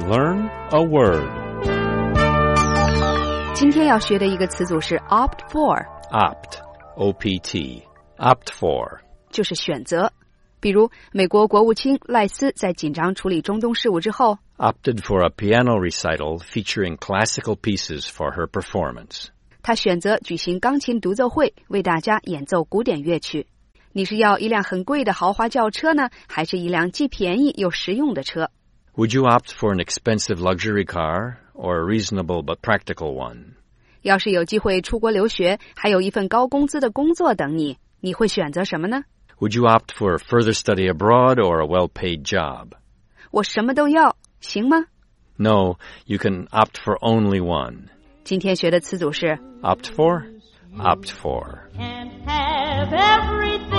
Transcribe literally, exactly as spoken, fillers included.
Learn a word. 今天要学的一个词组是 opt for. Opt, O P T, opt for. 就是选择。比如美国国务卿赖斯在紧张处理中东事务之后 opted for a piano recital featuring classical pieces for her performance. 他选择举行钢琴独奏会，为大家演奏古典乐曲。你是要一辆很贵的豪华轿车呢，还是一辆既便宜又实用的车？ Would you opt for an expensive luxury car or a reasonable but practical one? 要是有机会出国留学，还有一份高工资的工作等你，你会选择什么呢？ Would you opt for further study abroad or a well-paid job? 我什么都要，行吗？ No, you can opt for only one. 今天学的词组是 Opt for? Opt for. Can't have everything